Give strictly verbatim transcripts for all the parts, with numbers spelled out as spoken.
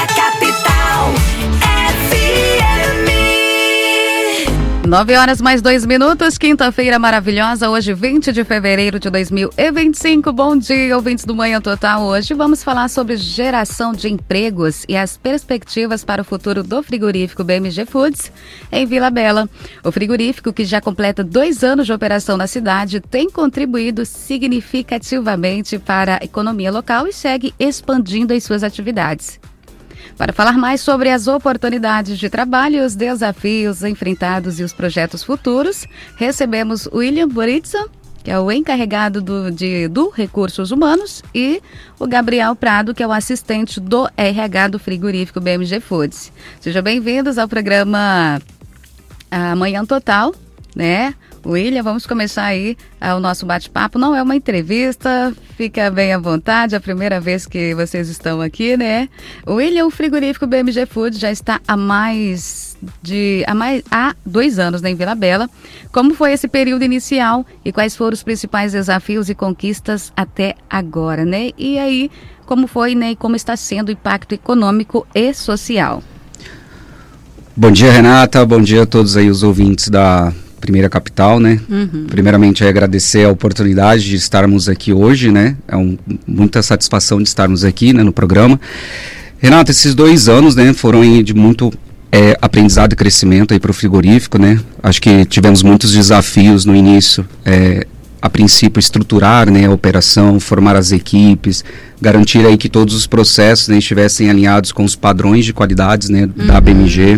da Capital F M. Nove horas mais dois minutos, quinta-feira maravilhosa, hoje vinte de fevereiro de dois mil e vinte e cinco. Bom dia, ouvintes do Manhã Total. Hoje vamos falar sobre geração de empregos e as perspectivas para o futuro do frigorífico B M G Foods em Vila Bela. O frigorífico, que já completa dois anos de operação na cidade, tem contribuído significativamente para a economia local e segue expandindo as suas atividades. Para falar mais sobre as oportunidades de trabalho, os desafios enfrentados e os projetos futuros, recebemos o William Boritza, que é o encarregado do, de, do Recursos Humanos, e o Gabriel Prado, que é o assistente do R H do frigorífico B M G Foods. Sejam bem-vindos ao programa Manhã Total, né? William, vamos começar aí uh, o nosso bate-papo. Não é uma entrevista, fica bem à vontade, é a primeira vez que vocês estão aqui, né? William, o frigorífico B M G Foods já está há mais de há, mais, há dois anos, né, em Vila Bela. Como foi esse período inicial e quais foram os principais desafios e conquistas até agora, né? E aí, como foi, né, e como está sendo o impacto econômico e social? Bom dia, Renata, bom dia a todos aí os ouvintes da Primeira Capital, né? Uhum. Primeiramente, é agradecer a oportunidade de estarmos aqui hoje, né? É um, muita satisfação de estarmos aqui, né, no programa. Renata, esses dois anos, né, foram aí de muito é, aprendizado e crescimento aí para o frigorífico, né? Acho que tivemos muitos desafios no início, é, a princípio estruturar, né, a operação, formar as equipes, garantir aí que todos os processos, né, estivessem alinhados com os padrões de qualidades, né, uhum. da B M G.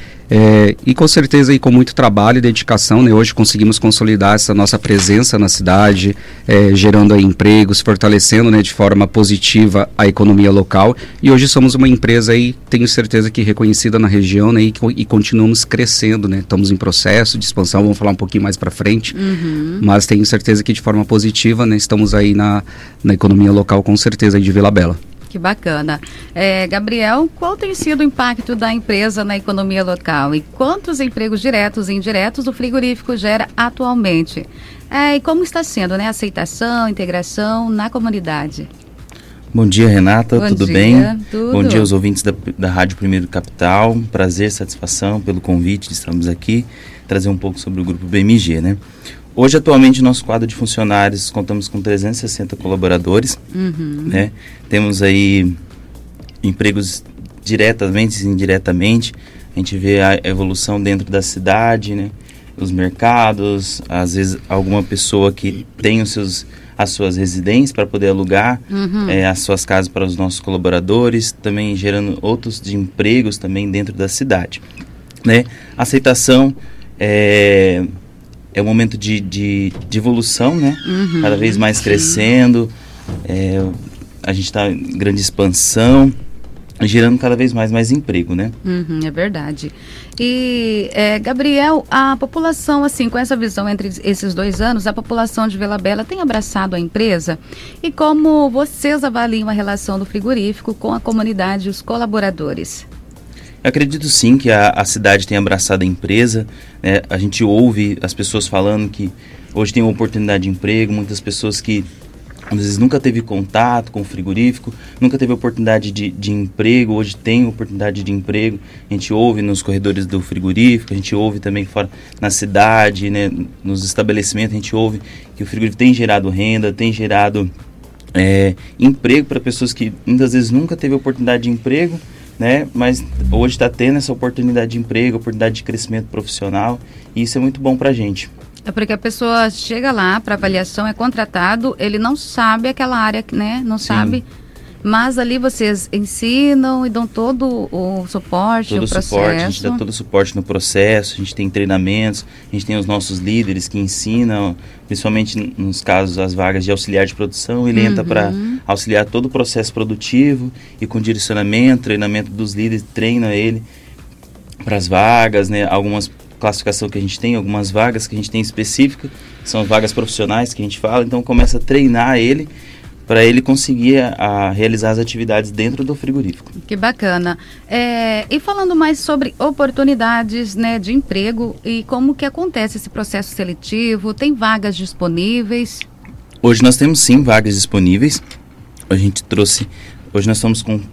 É, e com certeza aí com muito trabalho e dedicação, né, hoje conseguimos consolidar essa nossa presença na cidade, é, gerando aí empregos, fortalecendo, né, de forma positiva a economia local, e hoje somos uma empresa aí, tenho certeza que reconhecida na região, né, e, e continuamos crescendo, né, estamos em processo de expansão, vamos falar um pouquinho mais para frente, uhum. mas tenho certeza que de forma positiva, né, estamos aí na, na economia local com certeza aí de Vila Bela. Que bacana. É, Gabriel, qual tem sido o impacto da empresa na economia local e quantos empregos diretos e indiretos o frigorífico gera atualmente? É, e como está sendo, né, a aceitação, integração na comunidade? Bom dia, Renata, Bom tudo dia, bem? Tudo. Bom dia aos ouvintes da, da Rádio Primeiro Capital, prazer, satisfação pelo convite de estarmos aqui, trazer um pouco sobre o grupo B M G, né? Hoje, atualmente, nosso quadro de funcionários, contamos com trezentos e sessenta colaboradores, uhum. né? Temos aí empregos diretamente e indiretamente, a gente vê a evolução dentro da cidade, né? Os mercados, às vezes alguma pessoa que tem os seus, as suas residências para poder alugar uhum. é, as suas casas para os nossos colaboradores, também gerando outros de empregos também dentro da cidade, né? Aceitação é... É um momento de, de, de evolução, né? Uhum, cada vez mais sim. crescendo, é, a gente está em grande expansão, gerando cada vez mais, mais emprego, né? Uhum, é verdade. E, é, Gabriel, a população, assim, com essa visão entre esses dois anos, a população de Vila Bela tem abraçado a empresa? E como vocês avaliam a relação do frigorífico com a comunidade e os colaboradores? Eu acredito sim que a, a cidade tem abraçado a empresa, né? A gente ouve as pessoas falando que hoje tem uma oportunidade de emprego, muitas pessoas que às vezes nunca teve contato com o frigorífico, nunca teve oportunidade de, de emprego, hoje tem oportunidade de emprego, a gente ouve nos corredores do frigorífico, a gente ouve também fora na cidade, né? Nos estabelecimentos, a gente ouve que o frigorífico tem gerado renda, tem gerado é, emprego para pessoas que muitas vezes nunca teve oportunidade de emprego, né? Mas hoje está tendo essa oportunidade de emprego, oportunidade de crescimento profissional, e isso é muito bom para a gente. É porque a pessoa chega lá para avaliação, é contratado, ele não sabe aquela área, né? Não Sim. sabe, mas ali vocês ensinam e dão todo o suporte, todo o processo. Suporte, a gente dá todo o suporte no processo, a gente tem treinamentos, a gente tem os nossos líderes que ensinam, principalmente nos casos, as vagas de auxiliar de produção, ele uhum. entra para auxiliar todo o processo produtivo e com direcionamento, treinamento dos líderes, treina ele para as vagas, né? Algumas classificação que a gente tem, algumas vagas que a gente tem específica, são vagas profissionais que a gente fala, então começa a treinar ele para ele conseguir a, a realizar as atividades dentro do frigorífico. Que bacana. É, e falando mais sobre oportunidades, né, de emprego e como que acontece esse processo seletivo, tem vagas disponíveis? Hoje nós temos sim vagas disponíveis, a gente trouxe, hoje nós estamos com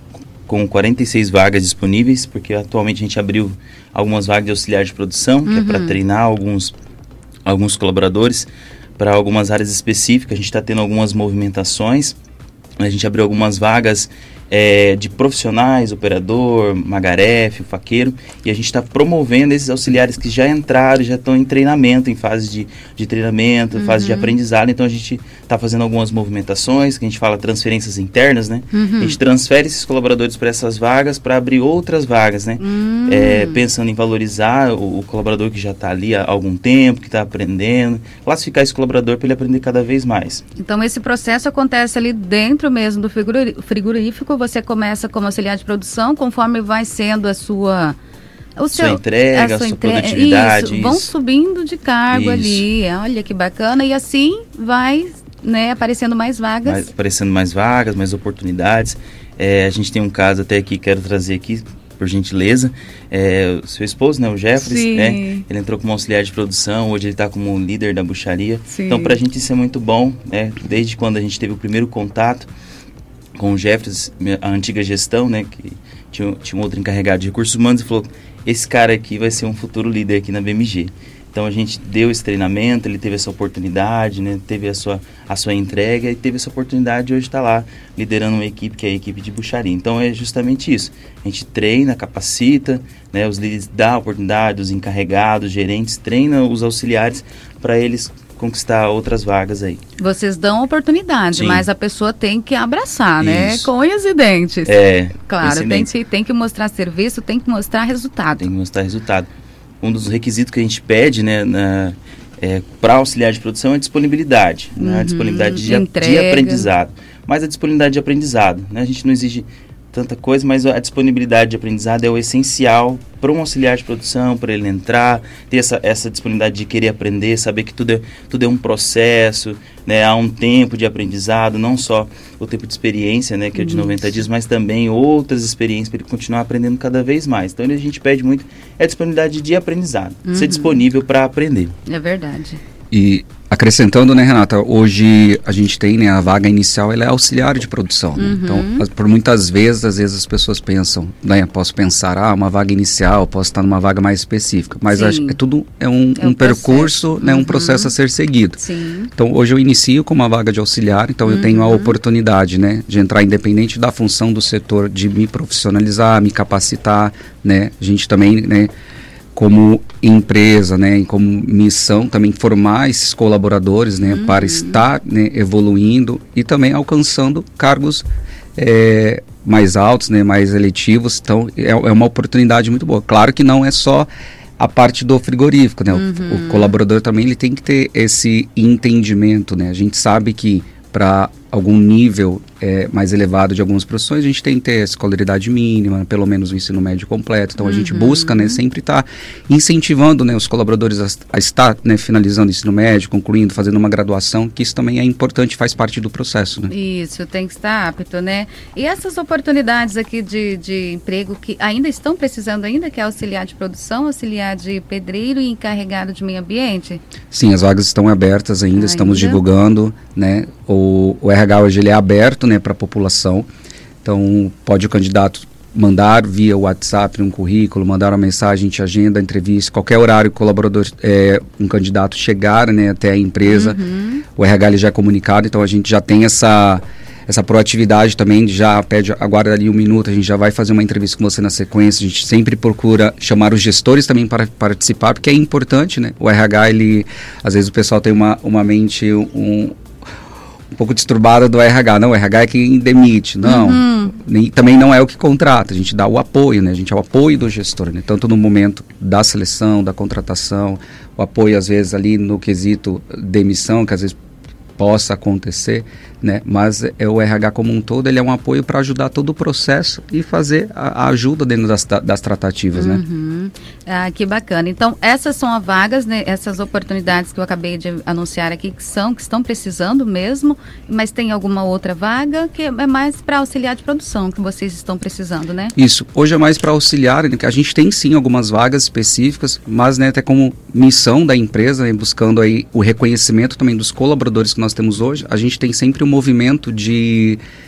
com quarenta e seis vagas disponíveis, porque atualmente a gente abriu algumas vagas de auxiliar de produção, uhum. que é para treinar alguns, alguns colaboradores para algumas áreas específicas. A gente está tendo algumas movimentações, a gente abriu algumas vagas é, de profissionais, operador, magarefe, faqueiro, e a gente está promovendo esses auxiliares que já entraram, já estão em treinamento, em fase de, de treinamento, uhum. fase de aprendizado. Então a gente está fazendo algumas movimentações, que a gente fala transferências internas, né? Uhum. A gente transfere esses colaboradores para essas vagas para abrir outras vagas, né? Uhum. É, pensando em valorizar o, o colaborador que já está ali há algum tempo, que está aprendendo, classificar esse colaborador para ele aprender cada vez mais. Então esse processo acontece ali dentro mesmo do frigorífico. Você começa como auxiliar de produção, conforme vai sendo a sua... O sua seu, entrega, a sua, a sua entre... produtividade. Isso, isso. Vão subindo de cargo isso. ali, olha que bacana, e assim vai, né, aparecendo mais vagas. Vai aparecendo mais vagas, mais oportunidades. É, a gente tem um caso até aqui, quero trazer aqui, por gentileza, é, o seu esposo, né, o Jeffries, né, ele entrou como auxiliar de produção, hoje ele está como líder da bucharia. Sim. Então, para a gente isso é muito bom, né, desde quando a gente teve o primeiro contato com o Jeffries, a antiga gestão, né, que tinha, tinha um outro encarregado de recursos humanos, e falou, esse cara aqui vai ser um futuro líder aqui na B M G. Então a gente deu esse treinamento, ele teve essa oportunidade, né, teve a sua, a sua entrega e teve essa oportunidade de hoje estar lá liderando uma equipe que é a equipe de bucharia. Então é justamente isso, a gente treina, capacita, né, os líderes dão a oportunidade, os encarregados, os gerentes, treinam os auxiliares para eles conquistar outras vagas aí. Vocês dão oportunidade, Sim. mas a pessoa tem que abraçar, Isso. né? Com unhas e dentes. É. Claro, tem que, tem que mostrar serviço, tem que mostrar resultado. Tem que mostrar resultado. Um dos requisitos que a gente pede, né, na, é, para auxiliar de produção é a disponibilidade, uhum, né, a disponibilidade de, de aprendizado. Mas a disponibilidade de aprendizado, né, a gente não exige tanta coisa, mas a disponibilidade de aprendizado é o essencial para um auxiliar de produção, para ele entrar, ter essa, essa disponibilidade de querer aprender, saber que tudo é, tudo é um processo, né, há um tempo de aprendizado, não só o tempo de experiência, né, que é de noventa dias, mas também outras experiências para ele continuar aprendendo cada vez mais. Então a gente pede muito é a disponibilidade de aprendizado, uhum. ser disponível para aprender. É verdade. E acrescentando, né, Renata, hoje a gente tem, né, a vaga inicial, ela é auxiliar de produção, né? Uhum. Então, por muitas vezes, às vezes as pessoas pensam, né, posso pensar, ah, uma vaga inicial, posso estar numa vaga mais específica, mas acho, é tudo, é um, é um, um percurso, né, uhum. um processo a ser seguido. Sim. Então, hoje eu inicio com uma vaga de auxiliar, então uhum. eu tenho a oportunidade, né, de entrar independente da função do setor, de me profissionalizar, me capacitar, né, a gente também, né, como empresa, né, e como missão também formar esses colaboradores, né, uhum. para estar, né, evoluindo e também alcançando cargos é, mais altos, né, mais eletivos. Então é, é uma oportunidade muito boa. Claro que não é só a parte do frigorífico, né, uhum. o, o colaborador também ele tem que ter esse entendimento, né. A gente sabe que para algum nível é, mais elevado de algumas profissões, a gente tem que ter a escolaridade mínima, pelo menos o ensino médio completo. Então, uhum. a gente busca, né, sempre estar tá incentivando, né, os colaboradores a, a estar, né, finalizando o ensino médio, concluindo, fazendo uma graduação, que isso também é importante, faz parte do processo, né? Isso, tem que estar apto, né? E essas oportunidades aqui de, de emprego que ainda estão precisando ainda, que é auxiliar de produção, auxiliar de pedreiro e encarregado de meio ambiente? Sim, as vagas estão abertas ainda, ainda? estamos divulgando, né? O, o R H hoje ele é aberto, né, para a população, então pode o candidato mandar via WhatsApp um currículo, mandar uma mensagem, a gente agenda a entrevista, qualquer horário que o colaborador, é, um candidato chegar, né, até a empresa, uhum. o R H ele já é comunicado, então a gente já tem essa, essa proatividade também, já pede, aguarda ali um minuto, a gente já vai fazer uma entrevista com você na sequência, a gente sempre procura chamar os gestores também para participar, porque é importante, né, o R H ele, às vezes o pessoal tem uma, uma mente, um um pouco disturbada do R H, não, o R H é quem demite, não, uhum. nem, também não é o que contrata, a gente dá o apoio, né, a gente é o apoio do gestor, né, tanto no momento da seleção, da contratação, o apoio às vezes ali no quesito demissão, que às vezes possa acontecer, né, mas é, o R H como um todo, ele é um apoio para ajudar todo o processo e fazer a, a ajuda dentro das, das tratativas, uhum. né. Ah, que bacana. Então, essas são as vagas, né, essas oportunidades que eu acabei de anunciar aqui, que são, que estão precisando mesmo, mas tem alguma outra vaga que é mais para auxiliar de produção, que vocês estão precisando, né? Isso, hoje é mais para auxiliar, né, a gente tem sim algumas vagas específicas, mas, né, até como missão da empresa, né, buscando aí o reconhecimento também dos colaboradores que nós temos hoje, a gente tem sempre um movimento de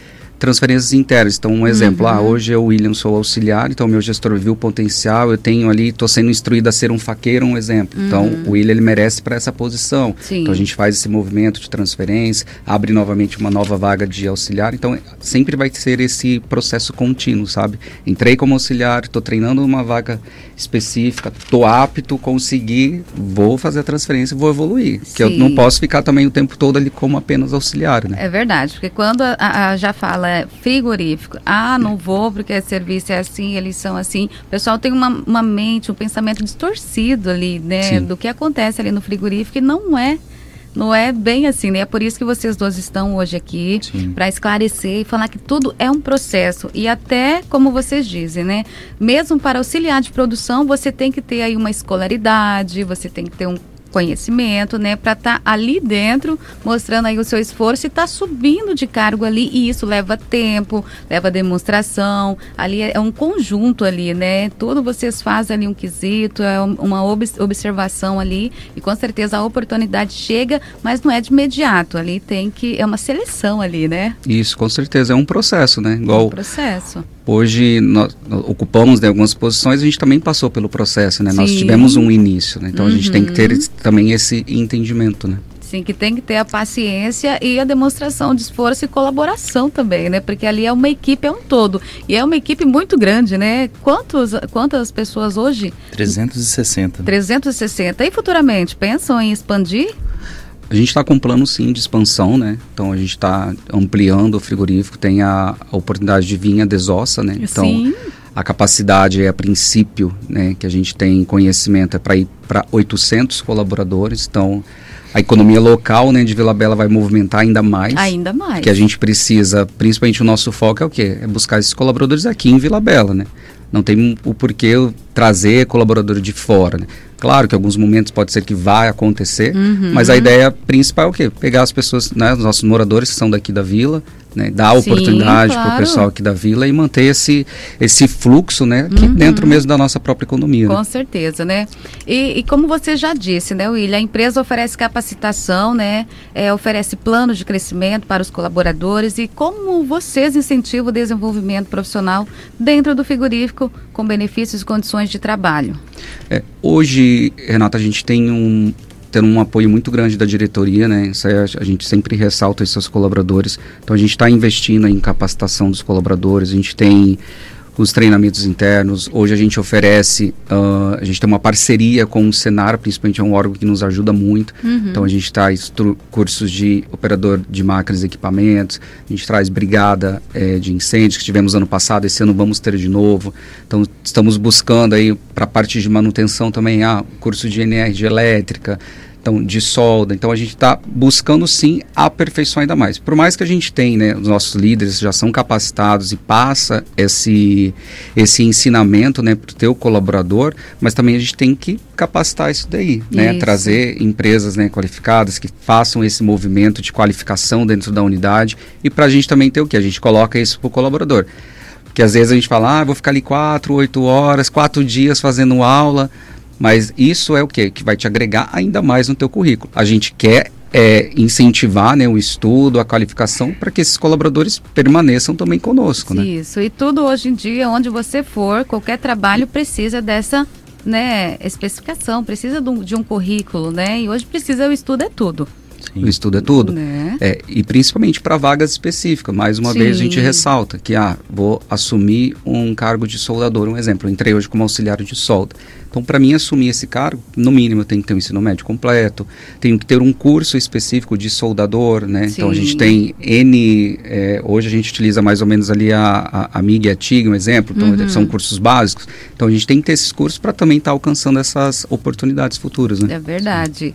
transferências internas. Então, um exemplo, Uhum. ah, hoje eu, William, sou auxiliar, então meu gestor viu o potencial, eu tenho ali, estou sendo instruído a ser um faqueiro, um exemplo. Uhum. Então, o William, ele merece para essa posição. Sim. Então, a gente faz esse movimento de transferência, abre novamente uma nova vaga de auxiliar. Então, sempre vai ser esse processo contínuo, sabe? Entrei como auxiliar, estou treinando uma vaga específica, estou apto, consegui, vou fazer a transferência, vou evoluir. Que eu Sim. não posso ficar também o tempo todo ali como apenas auxiliar, né? É verdade, porque quando a, a já fala é frigorífico, ah, não vou porque o serviço é assim, eles são assim, o pessoal tem uma, uma mente, um pensamento distorcido ali, né, Sim. do que acontece ali no frigorífico, e não é, não é bem assim, né, é por isso que vocês dois estão hoje aqui, para esclarecer e falar que tudo é um processo, e até, como vocês dizem, né, mesmo para auxiliar de produção, você tem que ter aí uma escolaridade, você tem que ter um conhecimento, né, para estar tá ali dentro, mostrando aí o seu esforço e tá subindo de cargo ali, e isso leva tempo, leva demonstração, ali é um conjunto ali, né, tudo vocês fazem ali um quesito, é uma ob- observação ali, e com certeza a oportunidade chega, mas não é de imediato, ali tem que, é uma seleção ali, né? Isso, com certeza, é um processo, né? É Igual um processo. hoje nós ocupamos, né, algumas posições, a gente também passou pelo processo, né? Nós Sim. tivemos um início, né? Então a gente tem que ter Uhum. esse- também esse entendimento, né? Sim, que tem que ter a paciência e a demonstração de esforço e colaboração também, né? Porque ali é uma equipe, é um todo. E é uma equipe muito grande, né? Quantos, quantas pessoas hoje? trezentos e sessenta. trezentos e sessenta. E futuramente, pensam em expandir? A gente está com um plano, sim, de expansão, né? Então a gente está ampliando o frigorífico, tem a, a oportunidade de vir a desossa, né? Então Sim. a capacidade é, a princípio, né, que a gente tem conhecimento é para ir para oitocentos colaboradores. Então a economia local, né, de Vila Bela vai movimentar ainda mais. Ainda mais. Que a gente precisa, principalmente o nosso foco é o quê? É buscar esses colaboradores aqui em Vila Bela, né? Não tem o porquê eu trazer colaborador de fora, né? Claro que em alguns momentos pode ser que vai acontecer, Uhum. mas a ideia principal é o quê? Pegar as pessoas, né, os nossos moradores que são daqui da vila, né, dar Sim, oportunidade para o claro. pessoal aqui da vila e manter esse, esse fluxo, né, aqui Uhum. dentro mesmo da nossa própria economia. Com né? certeza, né? E, e como você já disse, né, William, a empresa oferece capacitação, né? É, oferece planos de crescimento para os colaboradores, e como vocês incentivam o desenvolvimento profissional dentro do frigorífico com benefícios e condições de trabalho? É, hoje, Renata, a gente tem um, tendo um apoio muito grande da diretoria, né? Isso aí a, a gente sempre ressalta esses colaboradores. Então a gente está investindo em capacitação dos colaboradores, a gente tem os treinamentos internos. Hoje a gente oferece, uh, a gente tem uma parceria com o Senar, principalmente é um órgão que nos ajuda muito. Uhum. Então a gente traz cursos de operador de máquinas e equipamentos, a gente traz brigada eh, de incêndios que tivemos ano passado, esse ano vamos ter de novo. Então estamos buscando aí para a parte de manutenção também, ah, curso de energia elétrica, então, de solda. Então a gente está buscando sim aperfeiçoar ainda mais. Por mais que a gente tenha, né, os nossos líderes já são capacitados e passa esse, esse ensinamento, né, para o teu colaborador, mas também a gente tem que capacitar isso daí, né, Isso. trazer empresas, né, qualificadas que façam esse movimento de qualificação dentro da unidade, e para a gente também ter o que? A gente coloca isso para o colaborador. Porque às vezes a gente fala, ah, vou ficar ali quatro, oito horas, quatro dias fazendo aula. Mas isso é o quê? Que vai te agregar ainda mais no teu currículo. A gente quer é, incentivar, né, o estudo, a qualificação, para que esses colaboradores permaneçam também conosco. Né? Isso, e tudo hoje em dia, onde você for, qualquer trabalho precisa dessa, né, especificação, precisa de um, de um currículo, né? E hoje precisa, o estudo é tudo. O estudo é tudo. Né? É, e principalmente para vagas específicas. Mais uma Sim. vez a gente ressalta que, ah, vou assumir um cargo de soldador. Um exemplo, eu entrei hoje como auxiliar de solda. Então, para mim assumir esse cargo, no mínimo eu tenho que ter um ensino médio completo, tenho que ter um curso específico de soldador, né? Sim. Então a gente tem N, é, hoje a gente utiliza mais ou menos ali a, a, a M I G e a T I G, um exemplo, então Uhum. são cursos básicos. Então a gente tem que ter esses cursos para também estar tá alcançando essas oportunidades futuras, né? É verdade.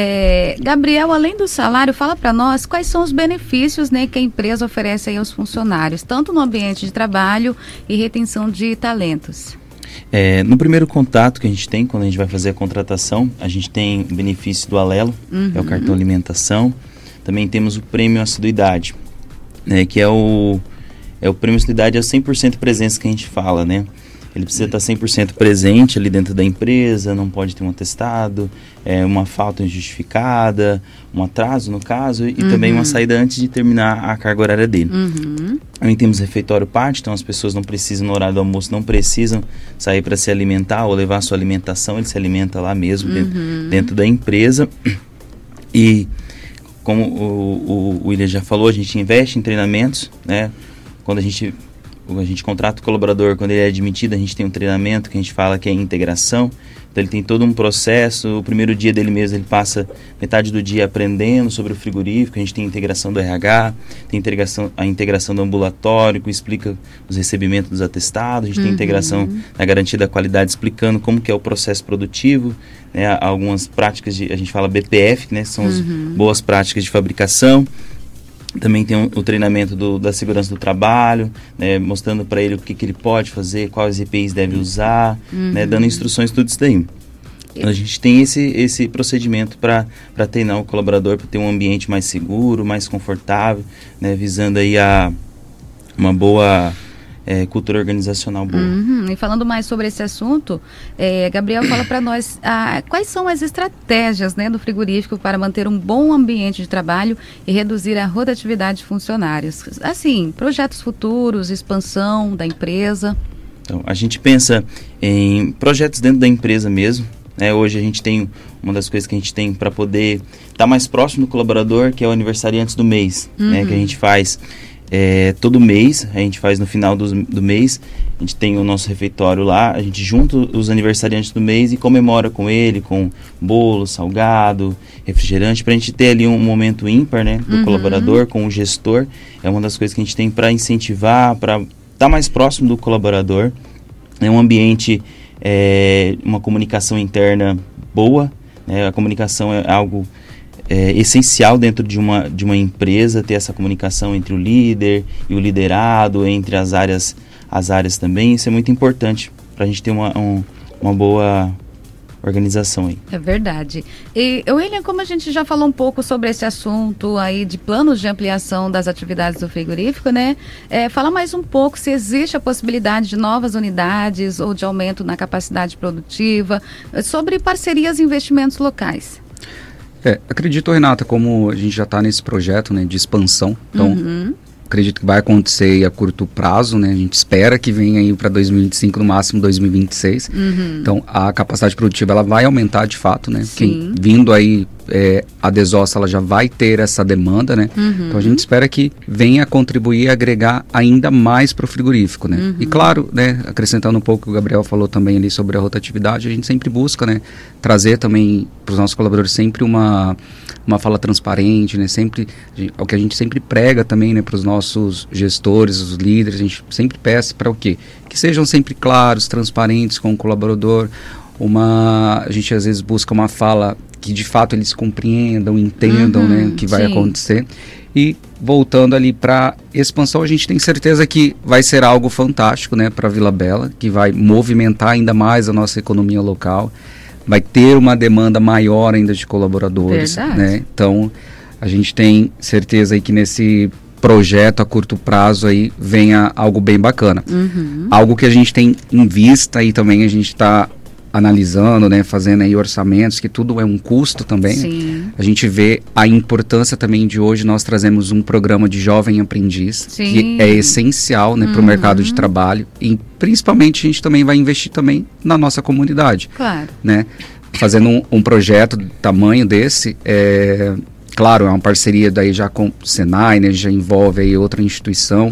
É, Gabriel, além do salário, fala para nós quais são os benefícios, né, que a empresa oferece aí aos funcionários, tanto no ambiente de trabalho e retenção de talentos. É, no primeiro contato que a gente tem, quando a gente vai fazer a contratação, a gente tem o benefício do Alelo, Uhum. que é o cartão alimentação. Também temos o prêmio assiduidade, né, que é o, é o prêmio assiduidade, é o cem por cento presença que a gente fala, né? Ele precisa estar cem por cento presente ali dentro da empresa, não pode ter um atestado, é, uma falta injustificada, um atraso no caso, e uhum. também uma saída antes de terminar a carga horária dele. Uhum. Também temos refeitório pátio, então as pessoas não precisam, no horário do almoço, não precisam sair para se alimentar ou levar a sua alimentação, ele se alimenta lá mesmo, uhum. dentro, dentro da empresa. E como o, o, o William já falou, a gente investe em treinamentos, né? Quando a gente... A gente contrata o colaborador, quando ele é admitido, a gente tem um treinamento que a gente fala que é integração. Então ele tem todo um processo, o primeiro dia dele mesmo ele passa metade do dia aprendendo sobre o frigorífico, a gente tem a integração do R H, tem a integração, a integração do ambulatório, que explica os recebimentos dos atestados, a gente uhum. tem a integração da garantia da qualidade, explicando como que é o processo produtivo, né, algumas práticas, de, a gente fala B P F, né, que são as uhum. boas práticas de fabricação. Também tem um, o treinamento do, da segurança do trabalho, né, mostrando para ele o que, que ele pode fazer, quais E P Is deve usar, uhum. né, dando instruções, tudo isso daí. Então, a gente tem esse, esse procedimento para treinar o colaborador, para ter um ambiente mais seguro, mais confortável, né, visando aí a, uma boa... É, cultura organizacional boa. Uhum. E falando mais sobre esse assunto, é, Gabriel, fala para nós ah, quais são as estratégias, né, do frigorífico para manter um bom ambiente de trabalho e reduzir a rotatividade de funcionários. Assim, projetos futuros, expansão da empresa. Então, a gente pensa em projetos dentro da empresa mesmo. Né? Hoje a gente tem, uma das coisas que a gente tem para poder estar tá mais próximo do colaborador, que é o aniversariante do mês, uhum. né, que a gente faz... É, todo mês, a gente faz no final do, do mês, a gente tem o nosso refeitório lá, a gente junta os aniversariantes do mês e comemora com ele, com bolo, salgado, refrigerante, pra gente ter ali um momento ímpar, né, do uhum. colaborador com o gestor. É uma das coisas que a gente tem para incentivar, para estar tá mais próximo do colaborador. É um ambiente, é, uma comunicação interna boa, né, a comunicação é algo... É essencial dentro de uma, de uma empresa, ter essa comunicação entre o líder e o liderado, entre as áreas, as áreas também. Isso é muito importante para a gente ter uma, um, uma boa organização aí. É verdade. E, William, como a gente já falou um pouco sobre esse assunto aí de planos de ampliação das atividades do frigorífico, né? É, fala mais um pouco se existe a possibilidade de novas unidades ou de aumento na capacidade produtiva, sobre parcerias e investimentos locais. É, acredito, Renata, como a gente já está nesse projeto, né, de expansão, então uhum. acredito que vai acontecer a curto prazo, né, a gente espera que venha aí para dois mil e vinte e cinco, no máximo dois mil e vinte e seis, uhum. então a capacidade produtiva ela vai aumentar de fato, né, quem, vindo aí é, a Desossa ela já vai ter essa demanda, né, uhum. então a gente espera que venha contribuir e agregar ainda mais para o frigorífico, né, uhum. e claro, né, acrescentando um pouco o que o Gabriel falou também ali sobre a rotatividade, a gente sempre busca, né, trazer também para os nossos colaboradores sempre uma, uma fala transparente, né, sempre, o que a gente sempre prega também, né, para os nossos gestores, os líderes, a gente sempre peça para o quê? Que sejam sempre claros, transparentes com o colaborador, uma, a gente às vezes busca uma fala que de fato eles compreendam, entendam, uhum, né, o que vai sim. acontecer. E voltando ali para expansão, a gente tem certeza que vai ser algo fantástico, né, para Vila Bela, que vai movimentar ainda mais a nossa economia local, vai ter uma demanda maior ainda de colaboradores, verdade. Né? Então a gente tem certeza aí que nesse projeto a curto prazo aí venha algo bem bacana. Uhum. Algo que a gente tem em vista aí também, a gente está analisando, né, fazendo aí orçamentos, que tudo é um custo também. Sim. Né? A gente vê a importância também de hoje nós trazemos um programa de jovem aprendiz, sim. que é essencial, né, uhum. para o mercado de trabalho, e principalmente a gente também vai investir também na nossa comunidade. Claro. Né? Fazendo um, um projeto do tamanho desse, é, claro, é uma parceria daí já com o Senai, né, já envolve aí outra instituição.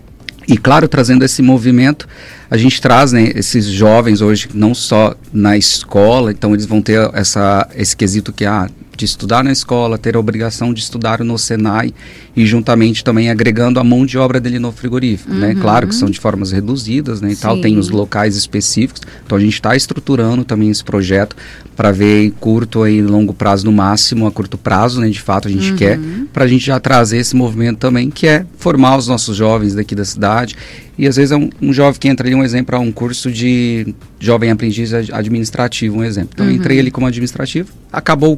E claro, trazendo esse movimento, a gente traz, né, esses jovens hoje, não só na escola, então eles vão ter essa, esse quesito que, ah, de estudar na escola, ter a obrigação de estudar no Senai e juntamente também agregando a mão de obra dele no frigorífico, uhum. né? Claro que são de formas reduzidas, né, e tal, tem os locais específicos, então a gente está estruturando também esse projeto para ver curto e longo prazo no máximo, a curto prazo, né, de fato a gente uhum. quer, para a gente já trazer esse movimento também, que é formar os nossos jovens daqui da cidade. E às vezes é um, um jovem que entra ali, um exemplo, para um curso de jovem aprendiz administrativo, um exemplo. Então uhum. eu entrei ali como administrativo, acabou o curso, eu posso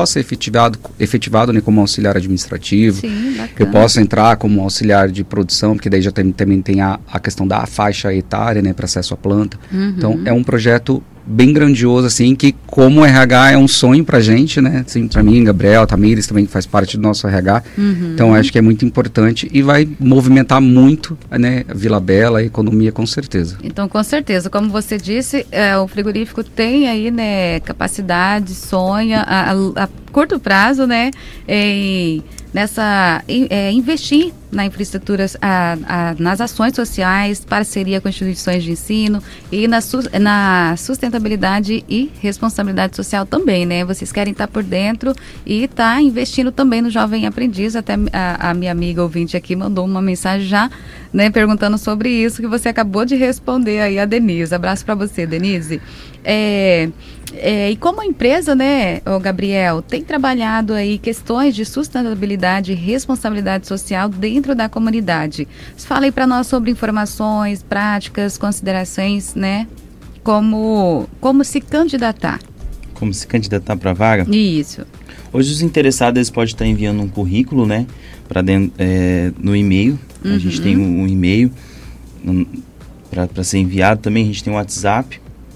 possa ser efetivado, efetivado né, como auxiliar administrativo. Sim, bacana. Eu posso entrar como auxiliar de produção, porque daí já tem, também tem a, a questão da faixa etária, né, para acesso à planta. Uhum. Então, é um projeto bem grandioso, assim, que como R H é um sonho pra gente, né, assim, pra mim, Gabriel, Tamires também faz parte do nosso R H, uhum. Então acho que é muito importante e vai movimentar muito, né, Vila Bela, a economia, com certeza. Então, com certeza, como você disse, é, o frigorífico tem aí, né, capacidade, sonha, a, a, a curto prazo, né, em, nessa, em, é, investir na infraestrutura, a, a, nas ações sociais, parceria com instituições de ensino e na, su, na sustentabilidade e responsabilidade social também, né? Vocês querem estar por dentro e estar tá investindo também no jovem aprendiz. Até a, a minha amiga ouvinte aqui mandou uma mensagem já, né, perguntando sobre isso que você acabou de responder aí a Denise. Abraço para você, Denise. É, é, e como a empresa, né, o Gabriel, tem trabalhado aí questões de sustentabilidade e responsabilidade social dentro da comunidade. Fala aí para nós sobre informações, práticas, considerações, né, como, como se candidatar. Como se candidatar para a vaga? Isso. Hoje os interessados eles podem estar enviando um currículo, né, para dentro, é, no e-mail. Uhum. A gente tem um, um e-mail um, para ser enviado. Também a gente tem um WhatsApp.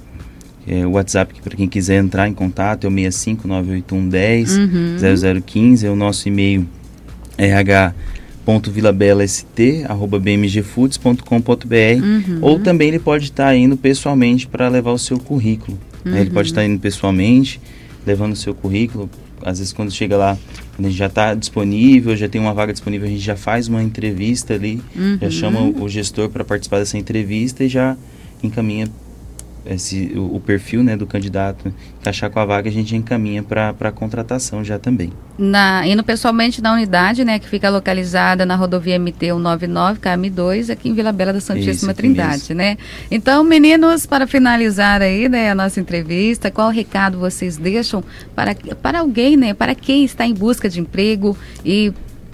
É, o WhatsApp, para quem quiser entrar em contato, é o seis cinco nove oito um um zero zero zero um cinco. É o nosso e-mail r h ponto vilabelalst arroba b m g foods ponto com ponto b r. Uhum. Ou também ele pode estar indo pessoalmente para levar o seu currículo. Uhum. Né? Ele pode estar indo pessoalmente, levando o seu currículo. Às vezes quando chega lá, quando a gente já está disponível, já tem uma vaga disponível, a gente já faz uma entrevista ali, uhum. já chama o, o gestor para participar dessa entrevista e já encaminha esse, o, o perfil, né, do candidato, encaixar com a vaga, a gente encaminha para a contratação já também. Na, indo pessoalmente na unidade, né, que fica localizada na rodovia M T cento e noventa e nove, K M dois, aqui em Vila Bela da Santíssima Isso, Trindade, mesmo. Né? Então, meninos, para finalizar aí, né, a nossa entrevista, qual recado vocês deixam para, para alguém, né, para quem está em busca de emprego e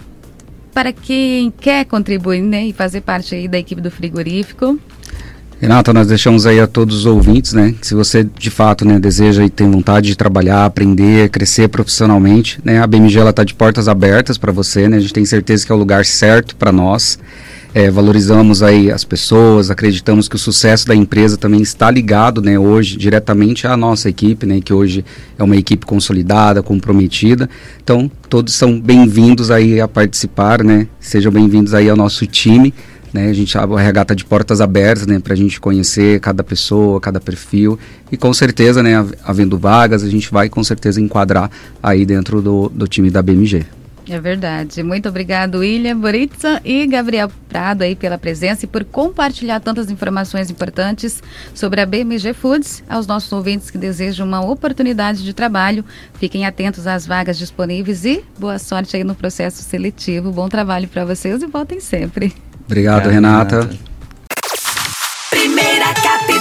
para quem quer contribuir, né, e fazer parte aí da equipe do frigorífico? Renata, nós deixamos aí a todos os ouvintes, né, que se você de fato, né, deseja e tem vontade de trabalhar, aprender, crescer profissionalmente, né, a B M G ela está de portas abertas para você, né, a gente tem certeza que é o lugar certo para nós, é, valorizamos aí as pessoas, acreditamos que o sucesso da empresa também está ligado, né, hoje diretamente à nossa equipe, né, que hoje é uma equipe consolidada, comprometida, então todos são bem-vindos aí a participar, né, sejam bem-vindos aí ao nosso time. Né, a gente, o R H está de portas abertas, né, para a gente conhecer cada pessoa, cada perfil e com certeza, né, havendo vagas, a gente vai com certeza enquadrar aí dentro do, do time da B M G. É verdade. Muito obrigado, William Boritza e Gabriel Prado aí pela presença e por compartilhar tantas informações importantes sobre a B M G Foods. Aos nossos ouvintes que desejam uma oportunidade de trabalho, fiquem atentos às vagas disponíveis e boa sorte aí no processo seletivo. Bom trabalho para vocês e voltem sempre. Obrigado, Renata. Primeira capital.